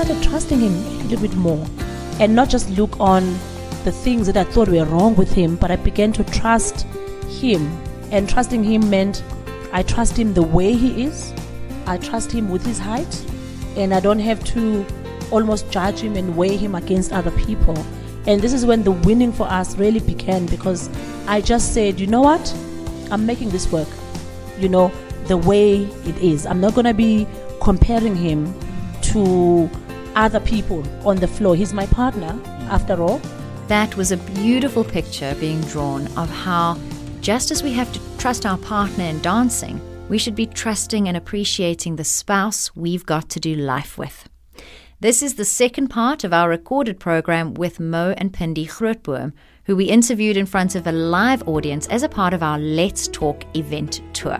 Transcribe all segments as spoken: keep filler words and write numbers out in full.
started trusting him a little bit more, and not just look on the things that I thought were wrong with him, but I began to trust him. And trusting him meant I trust him the way he is. I trust him with his height, and I don't have to almost judge him and weigh him against other people. And this is when the winning for us really began, because I just said, you know what? I'm making this work, you know, the way it is. I'm not going to be comparing him to other people on the floor. He's my partner, after all. That was a beautiful picture being drawn of how, just as we have to trust our partner in dancing, we should be trusting and appreciating the spouse we've got to do life with. This is the second part of our recorded program with Mo and Pindi Grootboom, who we interviewed in front of a live audience as a part of our Let's Talk event tour.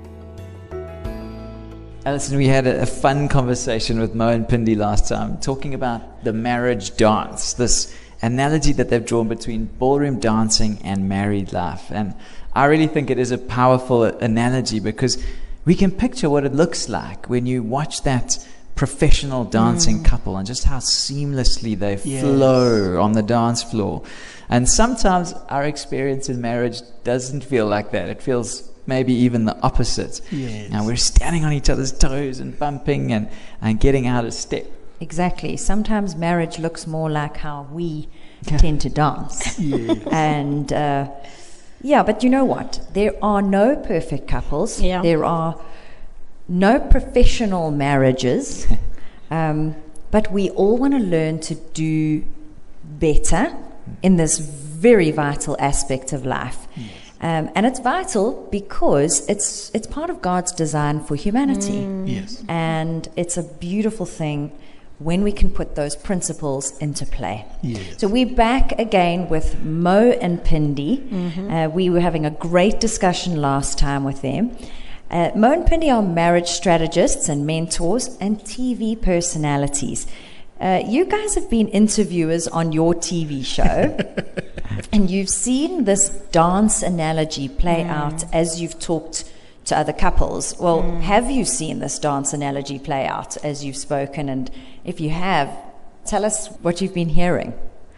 Alison, we had a, a fun conversation with Mo and Pindi last time, talking about the marriage dance, this analogy that they've drawn between ballroom dancing and married life. And I really think it is a powerful analogy, because we can picture what it looks like when you watch that professional dancing mm. couple, and just how seamlessly they yes. flow on the dance floor. And sometimes our experience in marriage doesn't feel like that. It feels maybe even the opposite. Yes. Now we're standing on each other's toes and bumping and, and getting out of step. Exactly. Sometimes marriage looks more like how we tend to dance. Yes. And uh, yeah, but you know what? There are no perfect couples. Yeah. There are no professional marriages, um, but we all want to learn to do better in this very vital aspect of life. Yes. Um, and it's vital because it's it's part of God's design for humanity. Mm. Yes. And it's a beautiful thing when we can put those principles into play. Yes. So we're back again with Mo and Pindi. Mm-hmm. Uh, we were having a great discussion last time with them. Uh, Mo and Pindi are marriage strategists and mentors and T V personalities. Uh, you guys have been interviewers on your T V show, and you've seen this dance analogy play mm. out as you've talked to other couples. Well, mm. have you seen this dance analogy play out as you've spoken? And if you have, tell us what you've been hearing.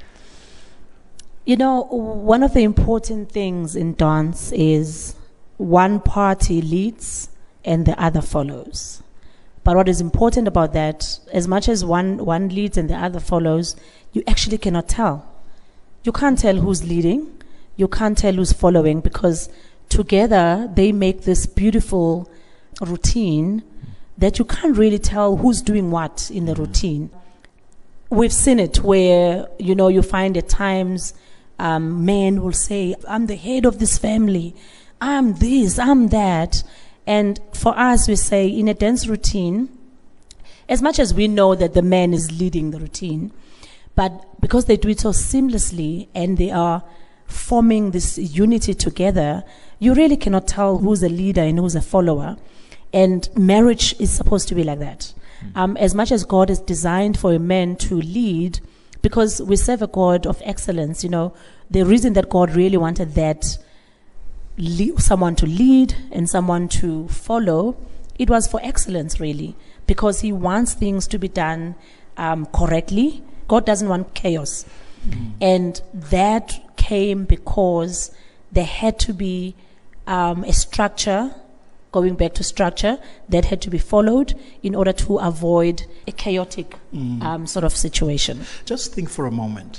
You know, one of the important things in dance is one party leads and the other follows. But what is important about that, as much as one, one leads and the other follows, you actually cannot tell. You can't tell who's leading. You can't tell who's following, because together they make this beautiful routine that you can't really tell who's doing what in the routine. We've seen it where, you know, you find at times um, men will say, I'm the head of this family. I'm this, I'm that. And for us, we say in a dance routine, as much as we know that the man is leading the routine, but because they do it so seamlessly and they are forming this unity together, you really cannot tell who's a leader and who's a follower. And marriage is supposed to be like that. Mm. Um, as much as God is designed for a man to lead, because we serve a God of excellence, you know, the reason that God really wanted that Le- someone to lead and someone to follow, it was for excellence, really, because he wants things to be done um, correctly. God doesn't want chaos. Mm. And that came because there had to be um, a structure, going back to structure, that had to be followed in order to avoid a chaotic mm. um, sort of situation. Just think for a moment.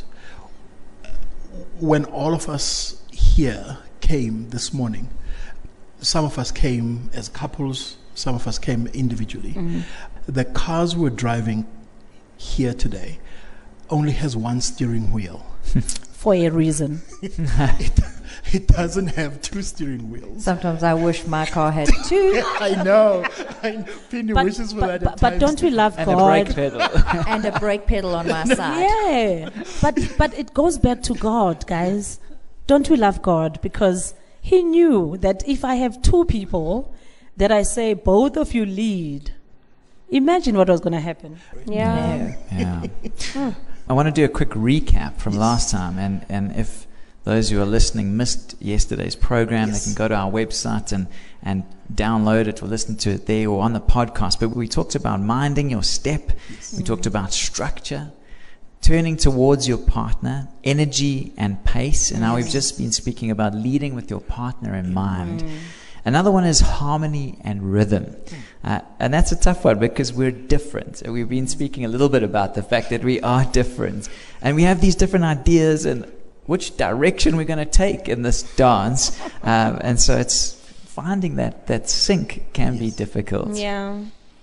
When all of us here came this morning, some of us came as couples, some of us came individually. Mm-hmm. The cars we're driving here today only has one steering wheel. For a reason. it, it doesn't have two steering wheels. Sometimes I wish my car had two. I know. I know. Pindi but, wishes for but, that. But, but don't we love and God? And a brake pedal. And a brake pedal on my side. Yeah. But, but it goes back to God, guys. Don't we love God? Because he knew that if I have two people that I say, both of you lead, imagine what was going to happen. Yeah. yeah. I want to do a quick recap from last time. And, and if those who are listening missed yesterday's program, Yes. they can go to our website and, and download it or listen to it there or on the podcast. But we talked about minding your step. We talked about structure, turning towards your partner, energy and pace. And now we've just been speaking about leading with your partner in mind. Another one is harmony and rhythm. Uh, and that's a tough one because we're different. And we've been speaking a little bit about the fact that we are different. And we have these different ideas and which direction we're going to take in this dance. Um, and so it's finding that, that sync can be difficult. Yeah.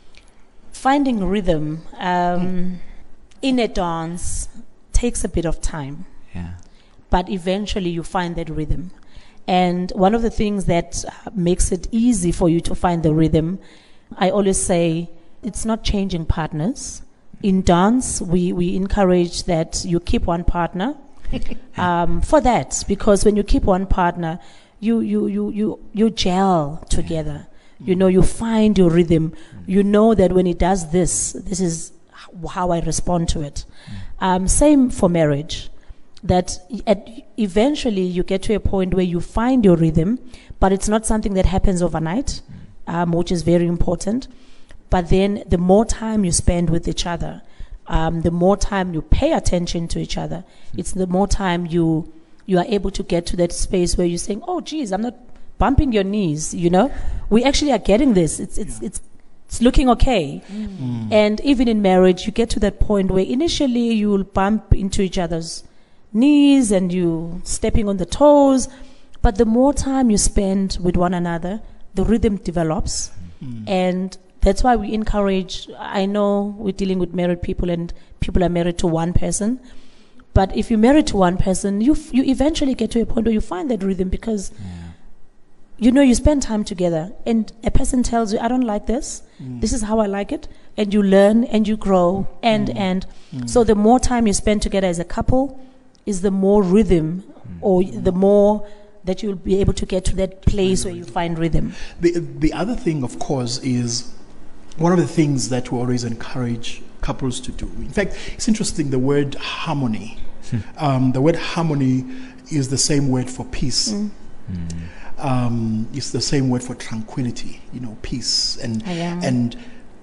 Finding rhythm um, in a dance takes a bit of time, Yeah. but eventually you find that rhythm. And one of the things that uh, makes it easy for you to find the rhythm, I always say, it's not changing partners. In dance, we, we encourage that you keep one partner um, for that, because when you keep one partner, you, you, you, you, you gel together. You know, you find your rhythm. You know that when it does this, this is h- how I respond to it. Um, same for marriage. That at eventually you get to a point where you find your rhythm, but it's not something that happens overnight, um, which is very important. But then the more time you spend with each other, um, the more time you pay attention to each other, it's the more time you you are able to get to that space where you're saying, oh, geez, I'm not bumping your knees, you know? We actually are getting this. It's, it's, it's, it's looking okay. Mm. And even in marriage, you get to that point where initially you will bump into each other's knees and you stepping on the toes, but the more time you spend with one another, the rhythm develops. Mm. And that's why we encourage, I know we're dealing with married people and people are married to one person, but if you're married to one person, you f- you eventually get to a point where you find that rhythm because yeah. you know you spend time together and a person tells you, I don't like this, mm. this is how I like it, and you learn and you grow and mm. and mm. so the more time you spend together as a couple is the more rhythm mm. or the more that you'll be able to get to that place where you find rhythm. The, the other thing, of course, is one of the things that we always encourage couples to do. In fact, it's interesting, the word harmony. um, the word harmony is the same word for peace. Mm. Mm. Um, it's the same word for tranquility, you know, peace. And, and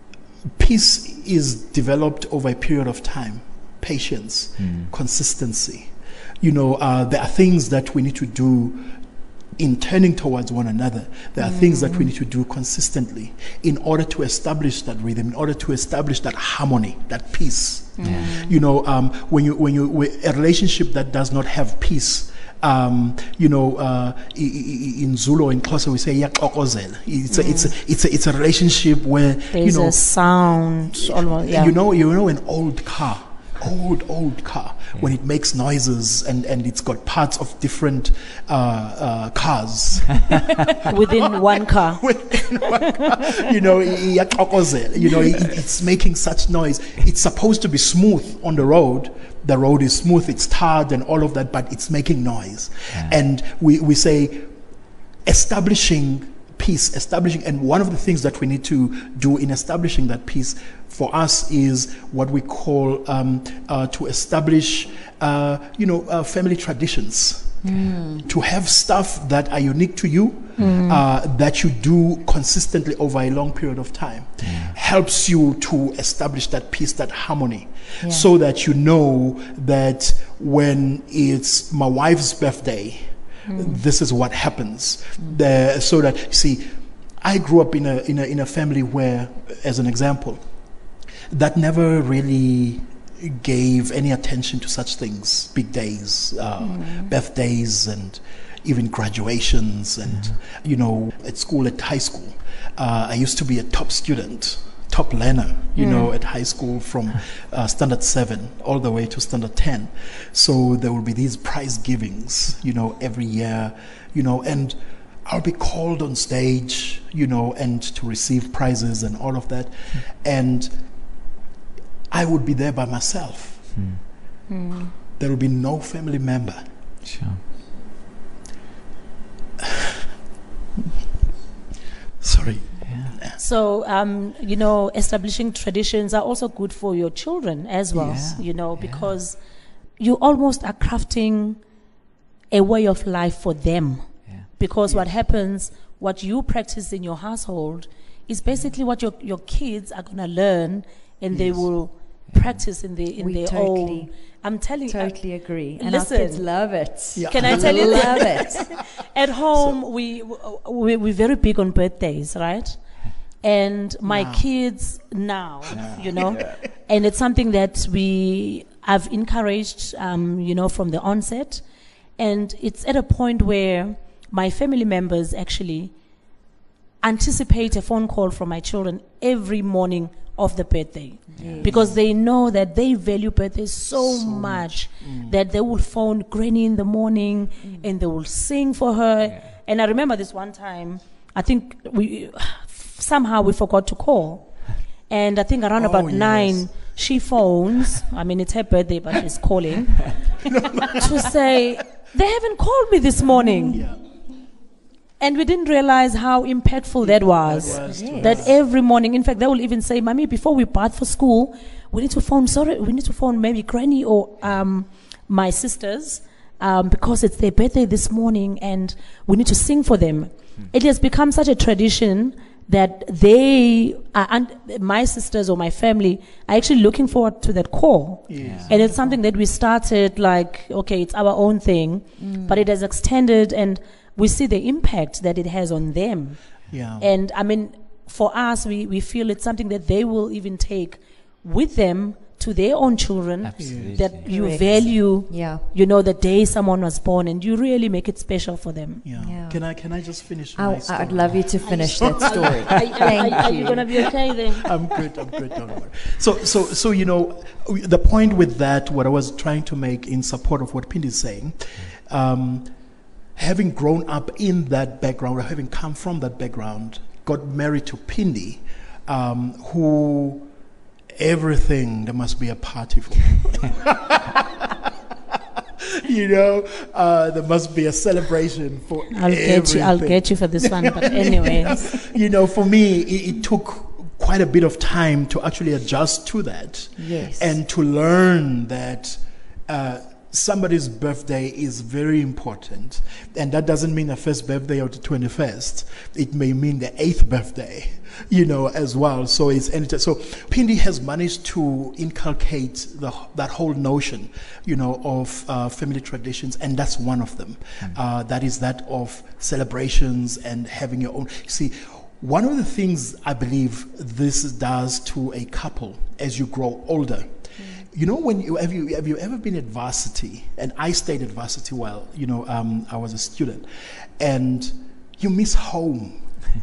peace is developed over a period of time. Patience, mm. consistency. You know, uh, there are things that we need to do in turning towards one another. There are mm. things that we need to do consistently in order to establish that rhythm, in order to establish that harmony, that peace. Mm. You know, um, when you when you a relationship that does not have peace, um, you know, uh, in Zulu, in Xhosa, we say "yaxokozela." It's a, mm. it's a, it's a, it's a relationship where there's you know a sound. Almost, yeah. You know, you know, an old car. Old, old car, yeah. when it makes noises and, and it's got parts of different uh, uh, cars. Within one car. Within one car. You know, you know, it, it's making such noise. It's supposed to be smooth on the road. The road is smooth, it's tarred and all of that, but it's making noise. Yeah. And we, we say establishing peace, establishing, and one of the things that we need to do in establishing that peace for us is what we call um, uh, to establish, uh, you know, uh, family traditions. Mm. To have stuff that are unique to you, mm. uh, that you do consistently over a long period of time, yeah. helps you to establish that peace, that harmony, yeah. so that you know that when it's my wife's birthday, mm. this is what happens. Mm. The, so that, you see, I grew up in a, in a in a family where, as an example, that never really gave any attention to such things, big days, uh, mm. birthdays, and even graduations. And, mm. you know, at school, at high school, uh, I used to be a top student, top learner, you mm. know, at high school from uh, standard seven all the way to standard ten. So there will be these prize givings, you know, every year, you know, and I'll be called on stage, you know, and to receive prizes and all of that. Mm. And I would be there by myself. Mm. Mm. There will be no family member. Sure. Sorry. Yeah. So, um, you know, establishing traditions are also good for your children as well, yeah. you know, yeah. because you almost are crafting a way of life for them. Yeah. Because what happens, what you practice in your household is basically what your, your kids are going to learn, and they Yes. will practice in, the, in We their totally- own. I'm telling you. Totally agree. And Listen. our kids love it. Yeah. Can I tell you Love that? it. At home, we, we, we're very big on birthdays, right? And my Now. kids now, you know, and it's something that we have encouraged, um, you know, from the onset. And it's at a point where my family members actually anticipate a phone call from my children every morning of the birthday. Yes. Because they know that they value birthdays so, much that they will phone Granny in the morning and they will sing for her. And I remember this one time, I think we somehow we forgot to call. And I think around Oh, about yes. nine, she phones. I mean, it's her birthday, but she's calling to say, they haven't called me this morning. Yeah. And we didn't realize how impactful that was. That was to Yes. That us. every morning, in fact, they will even say, Mommy, before we part for school, we need to phone, sorry, we need to phone maybe Granny or um, my sisters um, because it's their birthday this morning and we need to sing for them. It has become such a tradition that they, are, and my sisters or my family, are actually looking forward to that call. Yes. And it's something that we started like, okay, it's our own thing, but it has extended and we see the impact that it has on them. Yeah. And I mean, for us, we, we feel it's something that they will even take with them to their own children. Absolutely. That you Correct. value, Yeah. you know, the day someone was born, and you really make it special for them. Yeah. Yeah. Can I can I just finish I, my story? I'd love you to finish that story. Thank Thank you you. going to be okay then? I'm good. I'm good. Don't worry. So, so, so you know, w- the point with that, what I was trying to make in support of what Pindi is saying, um, having grown up in that background, or having come from that background, got married to Pindi, um, who everything there must be a party for. You know, uh, there must be a celebration for I'll get you. I'll everything. get you for this one. But anyways, You know, for me, it, it took quite a bit of time to actually adjust to that. Yes. And to learn that uh, somebody's birthday is very important. And that doesn't mean the first birthday or the twenty-first. It may mean the eighth birthday, you know, as well. So it's and so Pindi has managed to inculcate the, that whole notion, you know, of uh, family traditions, and that's one of them. Uh, that is that of celebrations and having your own. See, one of the things I believe this does to a couple as you grow older, you know, when you have you have you ever been at varsity? And I stayed at varsity while you know um, I was a student, and you miss home.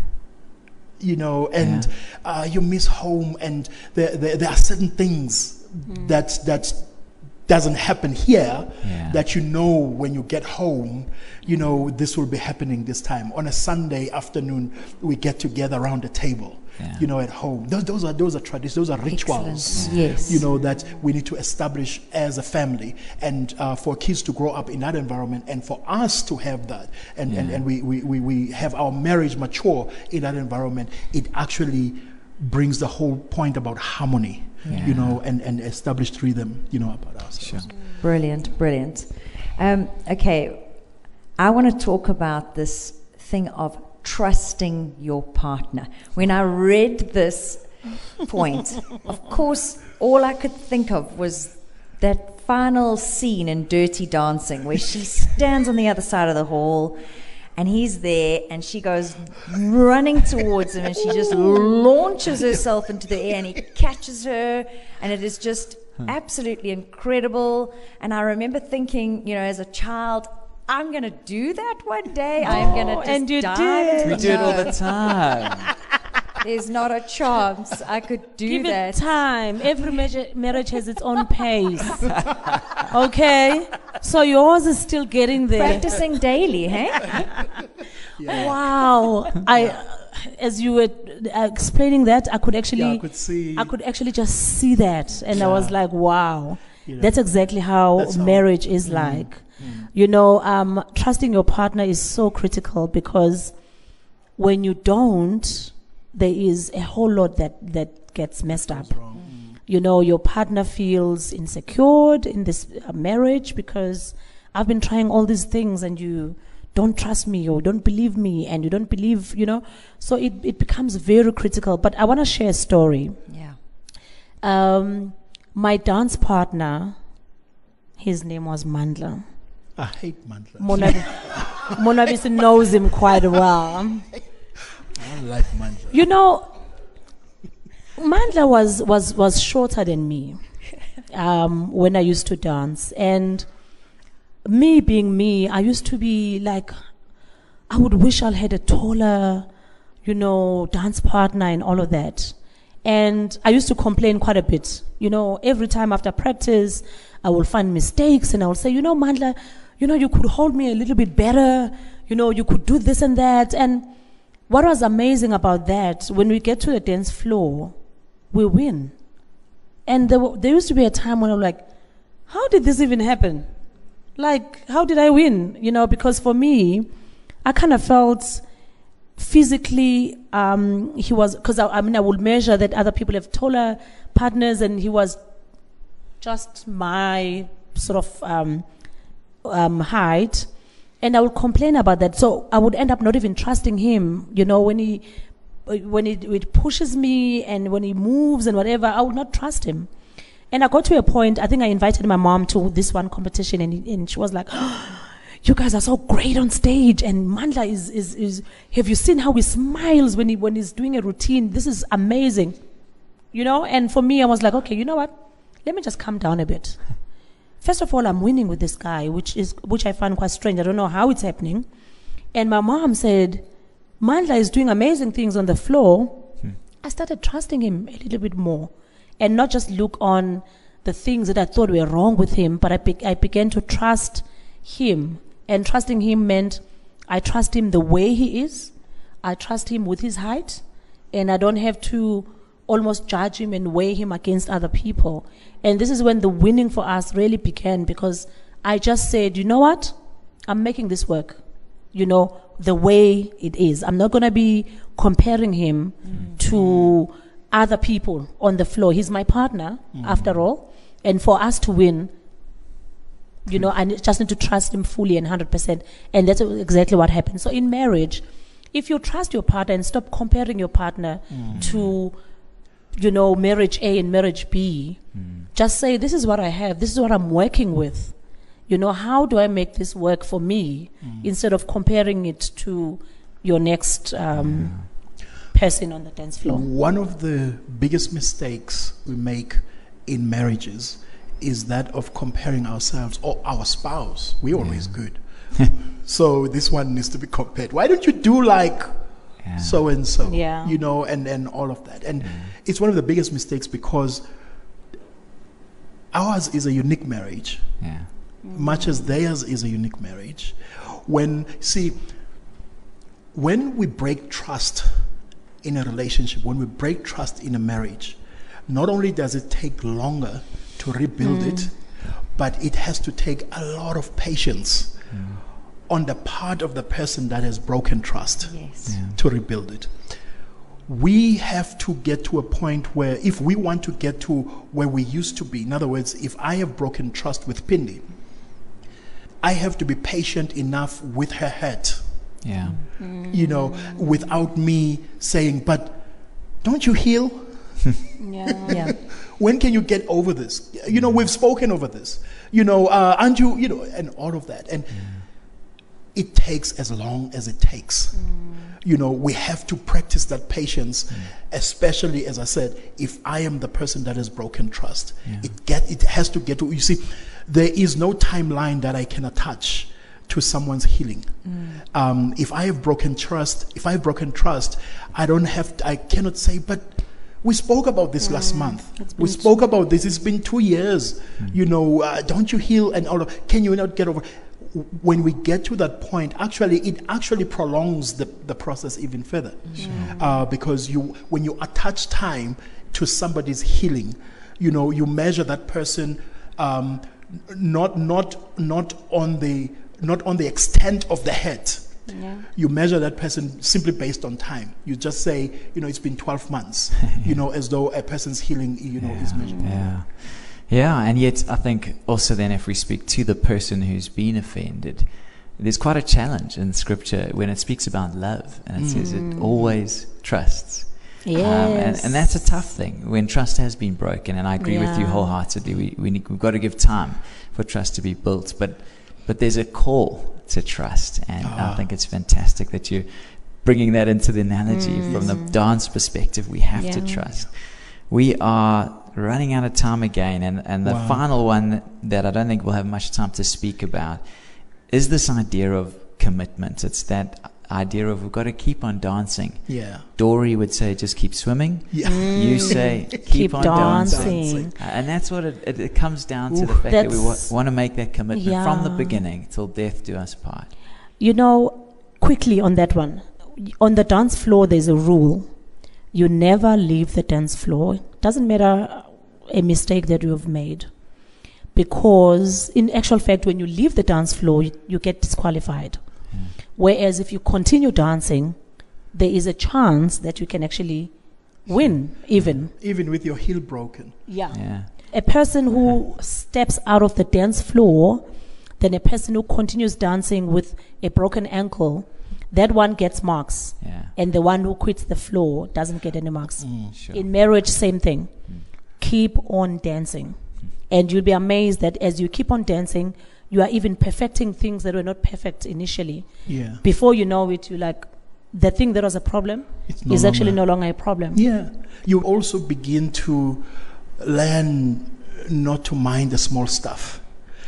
You know, and Yeah. uh, you miss home, and there, there there are certain things that that doesn't happen here Yeah. that you know when you get home, you know this will be happening this time. On a Sunday afternoon, we get together around the table. Yeah. You know, at home. Those those are those are traditions. Those are rituals. Excellent. Yes. You know that we need to establish as a family, and uh, for kids to grow up in that environment, and for us to have that, and and, Yeah. and we, we, we, we have our marriage mature in that environment. It actually brings the whole point about harmony, Yeah. you know, and, and established rhythm, you know, about ourselves. Sure. Brilliant, brilliant. Um, okay, I want to talk about this thing of trusting your partner. When I read this point, of course, all I could think of was that final scene in Dirty Dancing where she stands on the other side of the hall and he's there and she goes running towards him and she just launches herself into the air and he catches her and it is just absolutely incredible. And I remember thinking, you know, as a child, I'm going to do that one day. I'm going to Oh, just and you dive did. into We do it all No, the time. There's not a chance I could do give that. it time. Every marriage, marriage has its own pace. Okay, so yours is still getting there. Practicing daily, hey? Wow, I, as you were uh, explaining that, I could actually, Yeah, I could see. I could actually just see that, and I was Yeah. like, wow, You know, that's exactly how that's how- marriage is like. You know, um, trusting your partner is so critical because when you don't, there is a whole lot that that gets messed up. You know, your partner feels insecure in this uh, marriage because I've been trying all these things and you don't trust me or don't believe me and you don't believe, you know. So it, it becomes very critical. But I want to share a story. Yeah. Um, my dance partner, his name was Mandla. I hate Mandla. Monabi, Monabisi knows him quite well. I like Mandla. You know, Mandla was, was, was shorter than me um, when I used to dance. And me being me, I used to be like, I would wish I had a taller, you know, dance partner and all of that. And I used to complain quite a bit. You know, every time after practice, I will find mistakes and I will say, you know, Mandla, you know, you could hold me a little bit better. You know, you could do this and that. And what was amazing about that, when we get to the dance floor, we win. And there, w- there used to be a time when I'm like, how did this even happen? Like, how did I win? You know, because for me, I kind of felt physically, um, he was, because I, I mean, I would measure that other people have taller partners and he was just my sort of um, um, height. And I would complain about that. So I would end up not even trusting him, you know, when he, when it, it pushes me and when he moves and whatever, I would not trust him. And I got to a point, I think I invited my mom to this one competition and, he, and she was like, oh, you guys are so great on stage. And Mandla is, is, is, have you seen how he smiles when he, when he's doing a routine? This is amazing. You know, and for me, I was like, okay, you know what? Let me just calm down a bit. First of all, I'm winning with this guy, which is, which I find quite strange. I don't know how it's happening. And my mom said, Mandla is doing amazing things on the floor. Hmm. I started trusting him a little bit more and not just look on the things that I thought were wrong with him, but I, be- I began to trust him. And trusting him meant I trust him the way he is. I trust him with his height. And I don't have to almost judge him and weigh him against other people. And this is when the winning for us really began, because I just said, you know what? I'm making this work, you know, the way it is. I'm not going to be comparing him mm. to other people on the floor. He's my partner, mm. after all. And for us to win, you know, I just need to trust him fully and one hundred percent. And that's exactly what happened. So in marriage, if you trust your partner and stop comparing your partner mm. to, you know, marriage A and marriage B, mm. just say, this is what I have. This is what I'm working with. You know, how do I make this work for me mm. instead of comparing it to your next um, yeah. person on the dance floor? One of the biggest mistakes we make in marriages is that of comparing ourselves or our spouse. We're yeah. always good. So this one needs to be compared. Why don't you do like yeah. so and so? Yeah. You know, and, and all of that. And yeah. it's one of the biggest mistakes because ours is a unique marriage. Yeah. Much as theirs is a unique marriage. When, see, when we break trust in a relationship, when we break trust in a marriage, not only does it take longer to rebuild mm. it, but it has to take a lot of patience mm. on the part of the person that has broken trust yes. yeah. to rebuild it. We have to get to a point where, if we want to get to where we used to be, in other words, if I have broken trust with Pindi, I have to be patient enough with her hurt. Yeah. Mm. You know, without me saying, but don't you heal? Yeah. yeah. When can you get over this? You know, we've spoken over this. You know, uh, aren't you, you know, and all of that. And yeah. it takes as long as it takes. Mm. You know, we have to practice that patience, mm. especially, as I said, if I am the person that has broken trust. Yeah. It get it has to get to, you see, there is no timeline that I can attach to someone's healing. Mm. Um, if I have broken trust, if I have broken trust, I don't have, to, I cannot say, but we spoke about this mm. last month. We spoke two. about this. It's been two years. Mm. You know, uh, don't you heal and all of, can you not get over? When we get to that point, actually, it actually prolongs the, the process even further. Mm. Uh, because you, when you attach time to somebody's healing, you know, you measure that person, um, not not not on the not on the extent of the hurt. Yeah. You measure that person simply based on time. You just say, you know, it's been twelve months, you know, as though a person's healing, you know, yeah, is measured. Yeah. Yeah, and yet I think also then if we speak to the person who's been offended, there's quite a challenge in Scripture when it speaks about love, and it mm. says it always trusts. Yes. Um, and, and that's a tough thing when trust has been broken, and I agree yeah. with you wholeheartedly. We, we need, we've got to give time for trust to be built, but but there's a call to trust, and oh. I think it's fantastic that you're bringing that into the analogy mm. from the dance perspective. We have yeah. to trust. We are running out of time again, and, and the wow. final one that I don't think we'll have much time to speak about is this idea of commitment. It's that idea of we've got to keep on dancing. Yeah. Dory would say, just keep swimming. Yeah. Mm. You say, keep, keep on dancing. dancing. Uh, and that's what it, it, it comes down to, Ooh, the fact that we wa- want to make that commitment yeah. from the beginning till death do us part. You know, quickly on that one, on the dance floor, there's a rule. You never leave the dance floor. Doesn't matter a mistake that you have made. Because in actual fact, when you leave the dance floor, you, you get disqualified. Mm. Whereas if you continue dancing, there is a chance that you can actually win, even. Even with your heel broken. Yeah. yeah. A person who steps out of the dance floor, then a person who continues dancing with a broken ankle, that one gets marks. Yeah. And the one who quits the floor doesn't get any marks. Mm, sure. In marriage, same thing. Mm. Keep on dancing. And you'll be amazed that as you keep on dancing, you are even perfecting things that were not perfect initially. Yeah. Before you know it, you're like, the thing that was a problem It's no is actually longer. no longer a problem. Yeah. You also begin to learn not to mind the small stuff.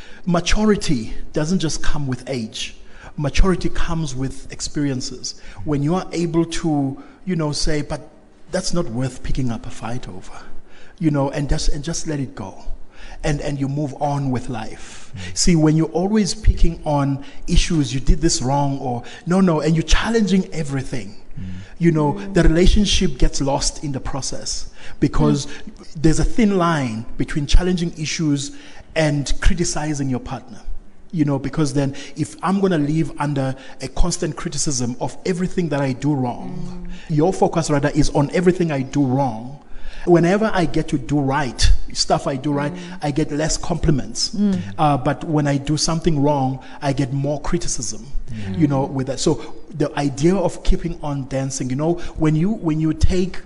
Maturity doesn't just come with age. Maturity comes with experiences. When you are able to, you know, say, but that's not worth picking up a fight over, you know, and just and just let it go. And and you move on with life. Mm. See, when you're always picking on issues, you did this wrong, or no, no, and you're challenging everything, mm. you know, mm. the relationship gets lost in the process because mm. there's a thin line between challenging issues and criticizing your partner. You know, because then if I'm going to live under a constant criticism of everything that I do wrong, mm. your focus rather is on everything I do wrong. Whenever I get to do right, stuff I do right, mm. I get less compliments. Mm. Uh, but when I do something wrong, I get more criticism, mm. you know, with that. So the idea of keeping on dancing, you know, when you when you take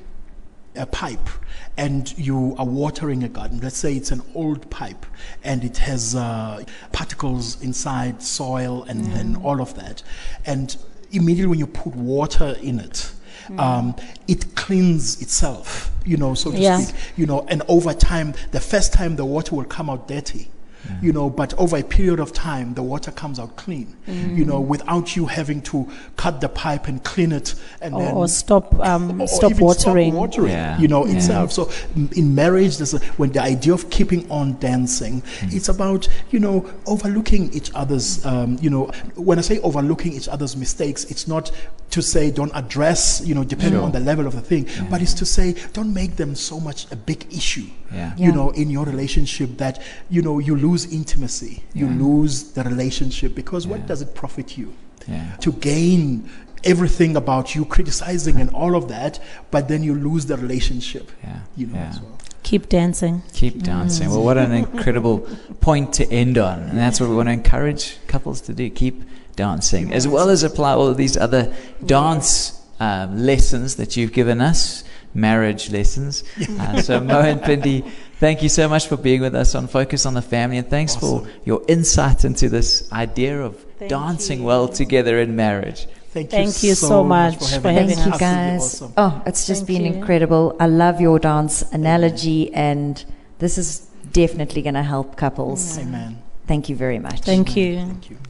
a pipe and you are watering a garden, let's say it's an old pipe and it has uh, particles inside, soil and, mm. and all of that, and immediately when you put water in it, mm. um, it cleans itself, you know, so to yeah. speak, you know, and over time, the first time the water will come out dirty. Yeah. You know, but over a period of time, the water comes out clean, mm. you know, without you having to cut the pipe and clean it and or, then or stop um, or stop watering, stop watering yeah. you know, yeah. itself. So in marriage, there's a, when the idea of keeping on dancing, mm. it's about, you know, overlooking each other's, um, you know, when I say overlooking each other's mistakes, it's not to say don't address, you know, depending sure. on the level of the thing, yeah. but it's to say don't make them so much a big issue, yeah. you yeah. know, in your relationship that, you know, you lose intimacy, you yeah. lose the relationship, because yeah. what does it profit you? Yeah. To gain everything about you criticizing and all of that, but then you lose the relationship, Yeah. you know, Yeah. as well. Keep dancing. Keep dancing. Well, what an incredible point to end on. And that's what we want to encourage couples to do. Keep dancing, as well as apply all of these other dance um, lessons that you've given us, marriage lessons. Uh, so Mo and Pindi, thank you so much for being with us on Focus on the Family, and thanks Awesome. for your insight into this idea of Thank dancing you. well together in marriage. Thank, Thank you, you so, so much much for for having having us. Thank you, Absolutely guys. awesome. Oh, it's just Thank been you. incredible. I love your dance analogy, and this is definitely going to help couples. Amen. Thank you very much. Thank you. Thank you.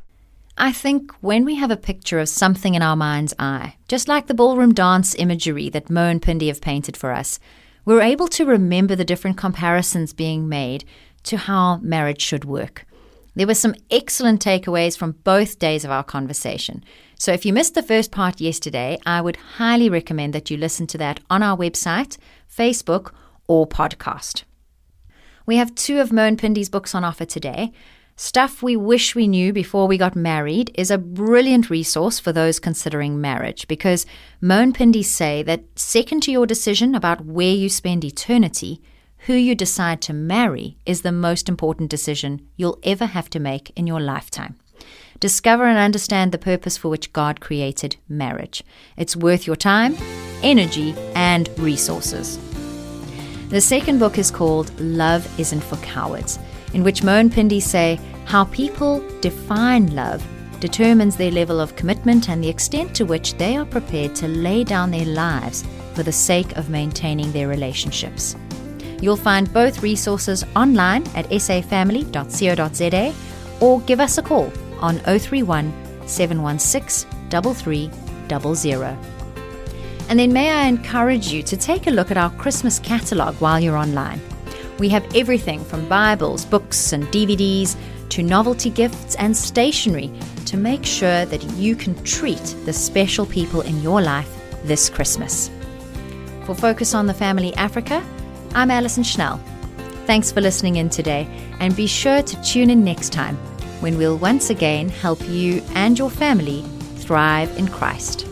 I think when we have a picture of something in our mind's eye, just like the ballroom dance imagery that Mo and Pindi have painted for us, we're able to remember the different comparisons being made to how marriage should work. There were some excellent takeaways from both days of our conversation. So if you missed the first part yesterday, I would highly recommend that you listen to that on our website, Facebook, or podcast. We have two of Mo and Pindi's books on offer today. Stuff We Wish We Knew Before We Got Married is a brilliant resource for those considering marriage, because Mo and Pindi say that second to your decision about where you spend eternity, who you decide to marry is the most important decision you'll ever have to make in your lifetime. Discover and understand the purpose for which God created marriage. It's worth your time, energy, and resources. The second book is called Love Isn't for Cowards, in which Mo and Pindi say how people define love determines their level of commitment and the extent to which they are prepared to lay down their lives for the sake of maintaining their relationships. You'll find both resources online at s a family dot co dot z a or give us a call on zero three one, seven one six, three three zero zero. And then may I encourage you to take a look at our Christmas catalogue while you're online. We have everything from Bibles, books and D V Ds to novelty gifts and stationery to make sure that you can treat the special people in your life this Christmas. For Focus on the Family Africa, I'm Alison Schnell. Thanks for listening in today, and be sure to tune in next time when we'll once again help you and your family thrive in Christ.